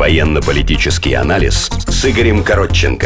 Военно-политический анализ с Игорем Коротченко.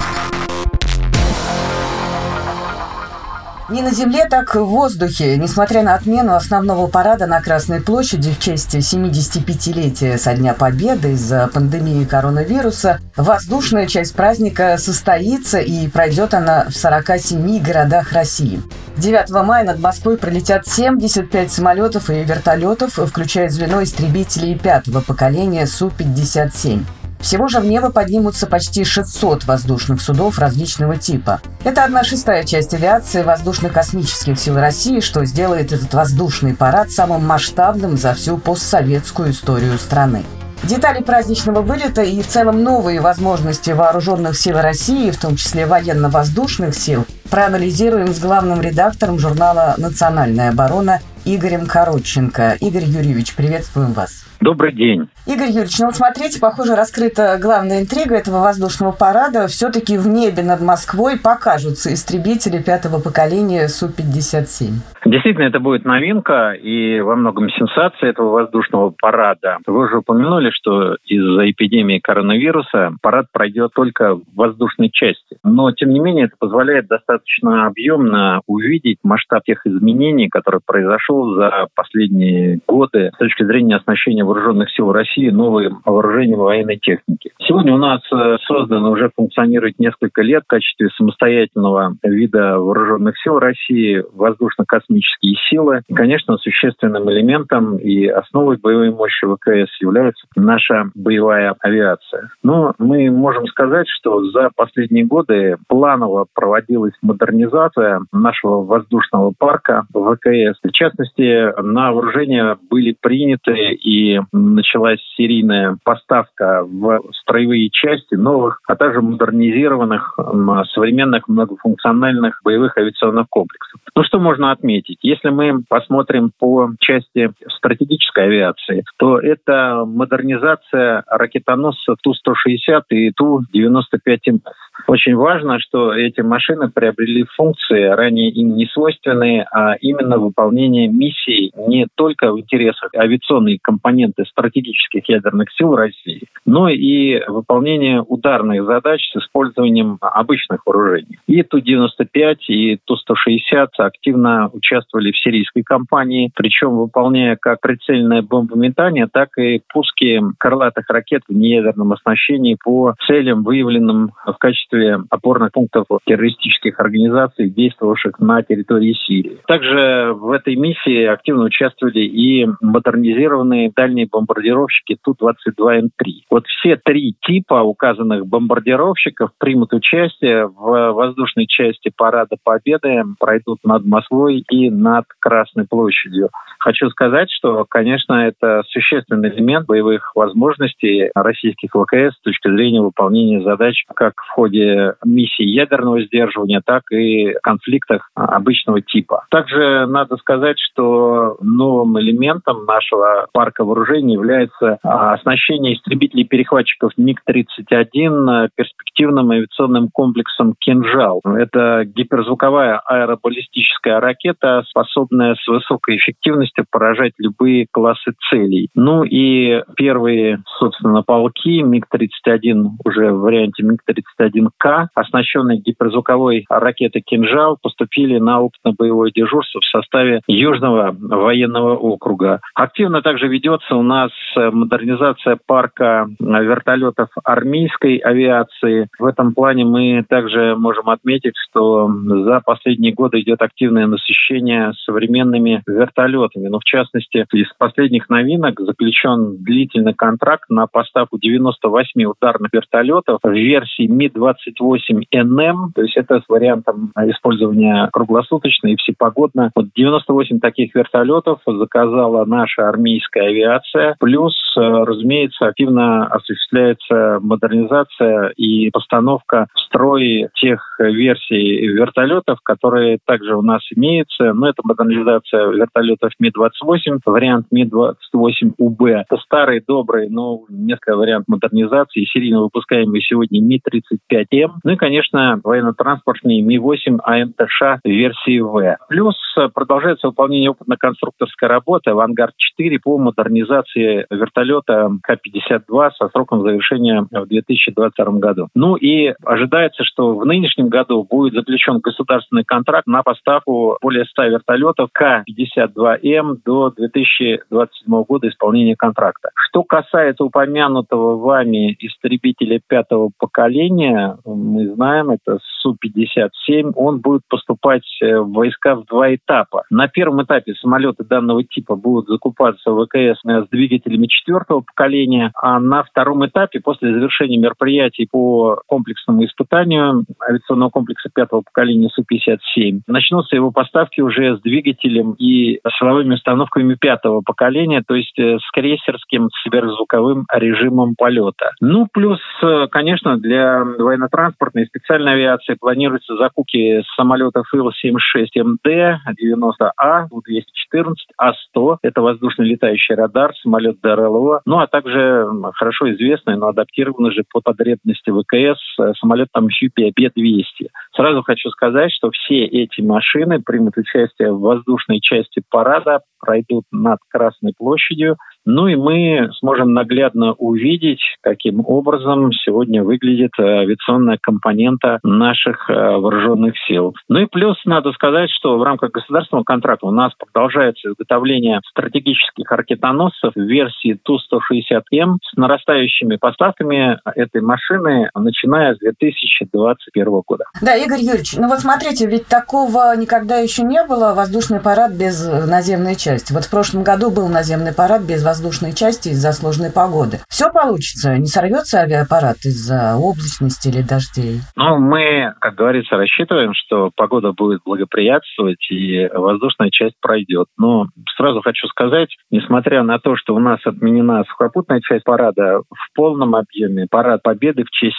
Не на земле, так в воздухе. Несмотря на отмену основного парада на Красной площади в честь 75-летия со Дня Победы из-за пандемии коронавируса, воздушная часть праздника состоится, и пройдет она в 47 городах России. 9 мая над Москвой пролетят 75 самолетов и вертолетов, включая звено истребителей 5-го поколения Су-57. Всего же в небо поднимутся почти 600 воздушных судов различного типа. Это 1/6 часть авиации воздушно-космических сил России, что сделает этот воздушный парад самым масштабным за всю постсоветскую историю страны. Детали праздничного вылета и в целом новые возможности вооруженных сил России, в том числе военно-воздушных сил, проанализируем с главным редактором журнала «Национальная оборона» Игорем Коротченко. Игорь Юрьевич, приветствуем вас. Добрый день. Игорь Юрьевич, смотрите, похоже, раскрыта главная интрига этого воздушного парада. Все-таки в небе над Москвой покажутся истребители 5-го поколения Су-57. Действительно, это будет новинка и во многом сенсация этого воздушного парада. Вы уже упомянули, что из-за эпидемии коронавируса парад пройдет только в воздушной части. Но, тем не менее, это позволяет достаточно объемно увидеть масштаб тех изменений, которые произошел за последние годы с точки зрения оснащения вооруженных сил России новым вооружением военной техники. Сегодня у нас создано, уже функционирует несколько лет в качестве самостоятельного вида вооруженных сил России воздушно-космические силы. И, конечно, существенным элементом и основой боевой мощи ВКС является наша боевая авиация. Но мы можем сказать, что за последние годы планово проводилась модернизация нашего воздушного парка ВКС. В частности, на вооружение были приняты и началась серийная поставка в строевые части новых, а также модернизированных современных многофункциональных боевых авиационных комплексов. Что можно отметить? Если мы посмотрим по части стратегической авиации, то это модернизация ракетоносцев Ту-160 и Ту-95МС. Очень важно, что эти машины приобрели функции, ранее им не свойственные, а именно выполнение миссий не только в интересах авиационной компоненты стратегических ядерных сил России, но и выполнение ударных задач с использованием обычных вооружений. И Ту-95, и Ту-160 активно участвовали в сирийской кампании, причем выполняя как прицельное бомбометание, так и пуски крылатых ракет в неядерном оснащении по целям, выявленным в качестве опорных пунктов террористических организаций, действовавших на территории Сирии. Также в этой миссии активно участвовали и модернизированные дальние бомбардировщики Ту-22М3. Все три типа указанных бомбардировщиков примут участие в воздушной части Парада Победы, пройдут над Москвой и над Красной площадью. Хочу сказать, что, конечно, это существенный элемент боевых возможностей российских ВКС с точки зрения выполнения задач как в ходе миссий ядерного сдерживания, так и в конфликтах обычного типа. Также надо сказать, что новым элементом нашего парка вооружений является оснащение истребителей-перехватчиков МиГ-31 перспективным авиационным комплексом «Кинжал». Это гиперзвуковая аэробаллистическая ракета, способная с высокой эффективностью поражать любые классы целей. И первые, собственно, полки МиГ-31 уже в варианте МиГ-31К, оснащенные гиперзвуковой ракетой «Кинжал», поступили на опытно-боевое дежурство в составе Южного военного округа. Активно также ведется у нас модернизация парка вертолетов армейской авиации. В этом плане мы также можем отметить, что за последние годы идет активное насыщение современными вертолетами. В частности, из последних новинок заключен длительный контракт на поставку 98 ударных вертолетов в версии Ми-28НМ, то есть это с вариантом использования круглосуточно и всепогодно. 98 таких вертолетов заказала наша армейская авиация. Плюс, разумеется, активно осуществляется модернизация и постановка в строй тех версий вертолетов, которые также у нас имеются. Это модернизация вертолетов Ми-28, вариант Ми-28УБ. Это старый, добрый, но несколько вариантов модернизации, серийно выпускаемый сегодня Ми-35 Су-57М, ну и, конечно, военно-транспортный Ми-8 АМТШ версии В. Плюс продолжается выполнение опытно-конструкторской работы «Авангард-4» по модернизации вертолета Х-52 со сроком завершения в 2022 году. Ну и ожидается, что в нынешнем году будет заключен государственный контракт на поставку более 100 вертолетов Х-52М до 2027 года исполнения контракта. Что касается упомянутого вами истребителя 5-го поколения, мы знаем, это Су-57, он будет поступать в войска в 2 этапа. На первом этапе самолеты данного типа будут закупаться в ВКС с двигателями 4-го поколения, а на втором этапе, после завершения мероприятий по комплексному испытанию авиационного комплекса 5-го поколения Су-57, начнутся его поставки уже с двигателем и силовыми установками 5-го поколения, то есть с крейсерским сверхзвуковым режимом полета. Ну, плюс, конечно, для военно-транспортной и специальной авиации планируются закупки самолетов Ил-76МД, 90А, Ту-214, А-100, это воздушный летающий радар, самолет ДРЛО, ну а также хорошо известный, но адаптированный же под потребности ВКС самолет амфибия Б-200. Сразу хочу сказать, что все эти машины примут участие в воздушной части парада, пройдут над Красной площадью. Ну и мы сможем наглядно увидеть, каким образом сегодня выглядит авиационная компонента наших вооруженных сил. Ну и плюс надо сказать, что в рамках государственного контракта у нас продолжается изготовление стратегических ракетоносцев в версии Ту-160М с нарастающими поставками этой машины, начиная с 2021 года. Да, Игорь Юрьевич, ну вот смотрите, ведь такого никогда еще не было, воздушный парад без наземной части. Вот в прошлом году был наземный парад без воздушной части из-за сложной погоды. Все получится? Не сорвется авиапарат из-за облачности или дождей? Ну, мы, как говорится, рассчитываем, что погода будет благоприятствовать и воздушная часть пройдет. Но сразу хочу сказать, несмотря на то, что у нас отменена сухопутная часть парада в полном объеме, парад Победы в честь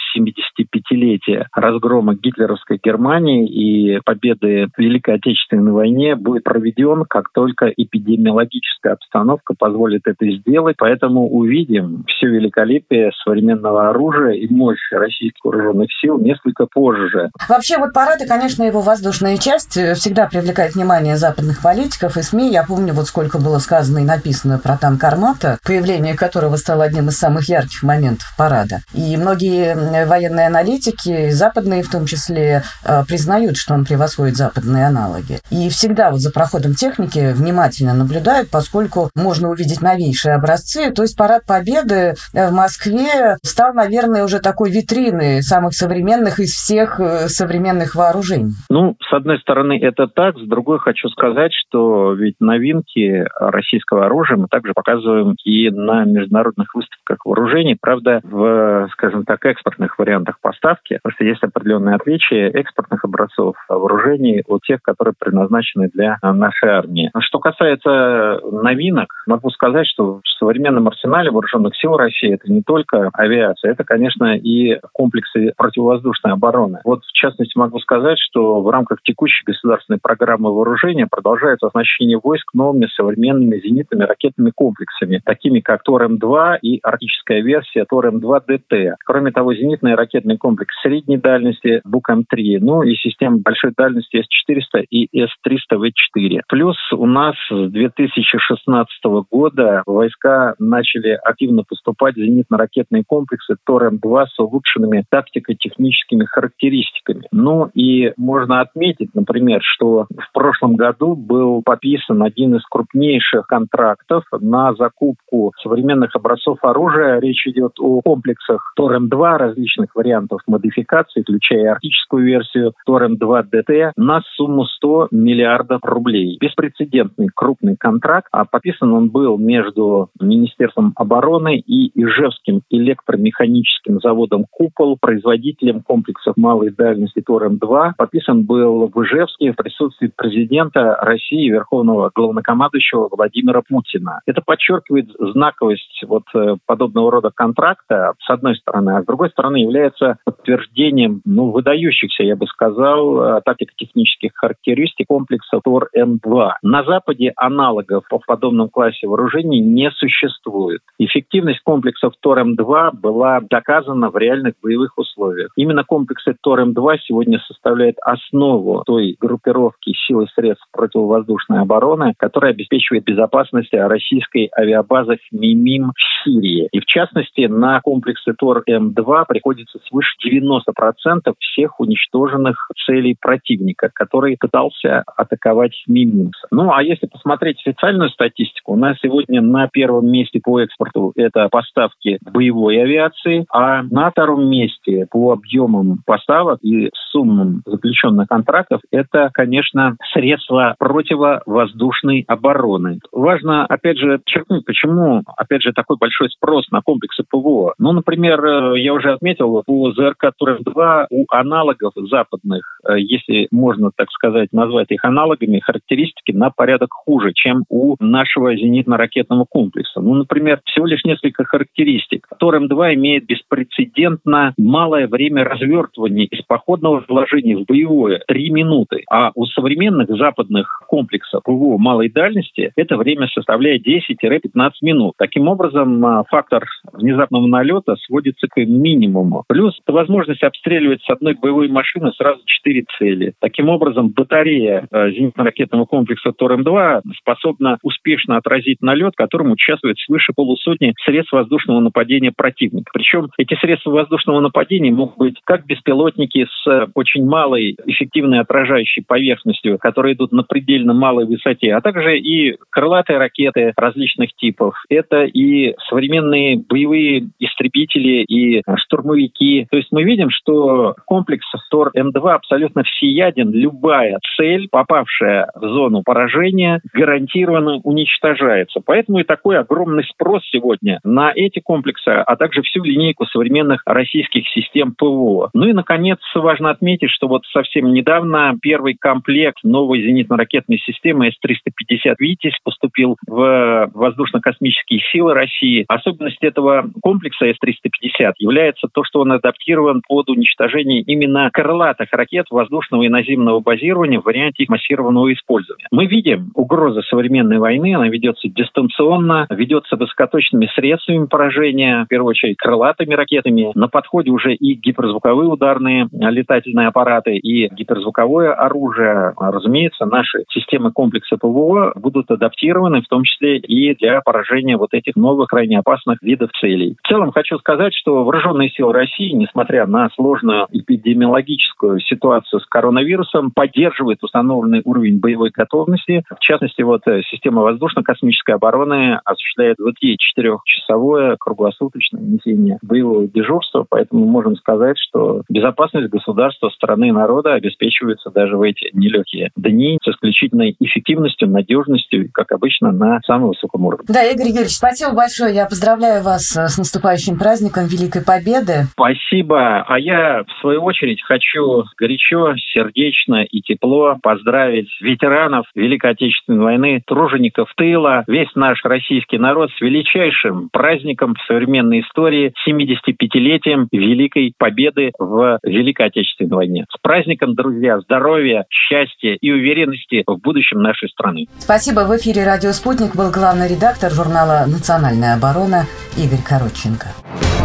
75-летия разгрома гитлеровской Германии и победы в Великой Отечественной войне будет проведен, как только эпидемиологическая обстановка позволит это сделать. Поэтому увидим все великолепие современного оружия и мощь российских вооруженных сил несколько позже. Вообще, вот парад и, конечно, его воздушная часть всегда привлекает внимание западных политиков и СМИ. Я помню, вот сколько было сказано и написано про танк «Армата», появление которого стало одним из самых ярких моментов парада. И многие военные аналитики, западные в том числе, признают, что он превосходит западные аналоги. И всегда вот за проходом техники внимательно наблюдают, поскольку можно увидеть новейшие образцы. То есть парад Победы в Москве стал, наверное, уже такой витриной самых современных из всех современных вооружений. Ну, с одной стороны, это так. С другой хочу сказать, что ведь новинки российского оружия мы также показываем и на международных выставках вооружений. Правда, в, скажем так, экспортных вариантах поставки, потому что есть определенные отличия экспортных образцов вооружений от тех, которые предназначены для нашей армии. Что касается новинок, могу сказать, что в современном арсенале вооруженных сил России это не только авиация, это, конечно, и комплексы противовоздушной обороны. Вот, в частности, могу сказать, что в рамках текущей государственной программы вооружения продолжается оснащение войск новыми современными зенитными ракетными комплексами, такими как ТОР-М2 и арктическая версия ТОР-М2ДТ. Кроме того, зенитный ракетный комплекс средней дальности БУК-М3, ну и система большой дальности С-400 и С-300В4. Плюс у нас с 2016 года в войска начали активно поступать зенитно-ракетные комплексы ТОР-М2 с улучшенными тактико-техническими характеристиками. Ну и можно отметить, например, что в прошлом году был подписан один из крупнейших контрактов на закупку современных образцов оружия. Речь идет о комплексах ТОР-М2 различных вариантов модификаций, включая арктическую версию ТОР-М2ДТ, на сумму 100 миллиардов рублей. Беспрецедентный крупный контракт. А подписан он был между Министерством обороны и Ижевским электромеханическим заводом «Купол», производителем комплексов малой дальности ТОР-М2. Подписан был в Ижевске в присутствии президента России, верховного главнокомандующего Владимира Путина. Это подчеркивает знаковость вот подобного рода контракта, с одной стороны, а с другой стороны является подтверждением, выдающихся, я бы сказал, тактико-технических характеристик комплекса ТОР-М2. На Западе аналогов в подобном классе вооружений не существует. Эффективность комплексов ТОР-М2 была доказана в реальных боевых условиях. Именно комплексы ТОР-М2 сегодня составляют основу той группировки сил и средств противовоздушной обороны, которая обеспечивает безопасность российской авиабазы Мимим в Сирии. И в частности, на комплексы ТОР-М2 приходится свыше 90% всех уничтоженных целей противника, который пытался атаковать Мимим. Ну, а если посмотреть официальную статистику, у нас сегодня на первом месте по экспорту это поставки боевой авиации, а на втором месте по объемам поставок и суммам заключенных контрактов это, конечно, средства противовоздушной обороны. Важно, опять же, подчеркнуть, почему, опять же, такой большой спрос на комплексы ПВО. Ну, например, я уже отметил, по ЗРК ТОР-М2 у аналогов западных, если можно, так сказать, назвать их аналогами, характеристики на порядок хуже, чем у нашего зенитно-ракетного комплекса. Ну, например, всего лишь несколько характеристик. ТОР-М2 имеет беспрецедентно малое время развертывания из походного положения в боевое — 3 минуты. А у современных западных комплексов ПВО малой дальности это время составляет 10-15 минут. Таким образом, фактор внезапного налета сводится к минимуму. Плюс возможность обстреливать с одной боевой машины сразу 4 цели. Таким образом, батарея зенитно-ракетного комплекса ТОР-М2 способна успешно отразить налет, в котором участвует свыше полусотни средств воздушного нападения противника. Причем эти средства воздушного нападения могут быть как беспилотники с очень малой эффективной отражающей поверхностью, которые идут на предельно малой высоте, а также и крылатые ракеты различных типов. Это и современные боевые истребители, и штурмовики. То есть мы видим, что комплекс ТОР-М2 абсолютно всеяден. Любая цель, попавшая в зону поражения, гарантированно уничтожается. Поэтому и такой огромный спрос сегодня на эти комплексы, а также всю линейку современных российских систем ПВО. Ну и, наконец, важно отметить, что вот совсем недавно первый комплект новой зенитно-ракетной системы С-350 «Витязь» поступил в воздушно-космические силы России. Особенность этого комплекса С-350 является то, что он адаптирован под уничтожение именно крылатых ракет воздушного и наземного базирования в варианте их массированного использования. Мы видим угрозу современной войны, она ведется дистанционно, ведется высокоточными средствами поражения, в первую очередь крылатыми ракетами. На подходе уже и гиперзвуковые ударные летательные аппараты, и гиперзвуковое оружие. Разумеется, наши системы комплекса ПВО будут адаптированы, в том числе и для поражения вот этих новых, крайне опасных видов целей. В целом хочу сказать, что вооруженные силы России, несмотря на сложную эпидемиологическую ситуацию с коронавирусом, поддерживают установленный уровень боевой готовности. В частности, вот система воздушно-космической обороны осуществляет 24-часовое круглосуточное несение боевого дежурства, поэтому мы можем сказать, что безопасность государства, страны и народа обеспечивается даже в эти нелегкие дни с исключительной эффективностью, надежностью, как обычно, на самом высоком уровне. Да, Игорь Юрьевич, спасибо большое. Я поздравляю вас с наступающим праздником Великой Победы. Спасибо. А я, в свою очередь, хочу горячо, сердечно и тепло поздравить ветеранов Великой Отечественной войны, тружеников тыла, весь наш российский народ с величайшим праздником в современной истории, 75-летием Великой Победы в Великой Отечественной войне. С праздником, друзья, здоровья, счастья и уверенности в будущем нашей страны. Спасибо. В эфире «Радио Спутник» был главный редактор журнала «Национальная оборона» Игорь Коротченко.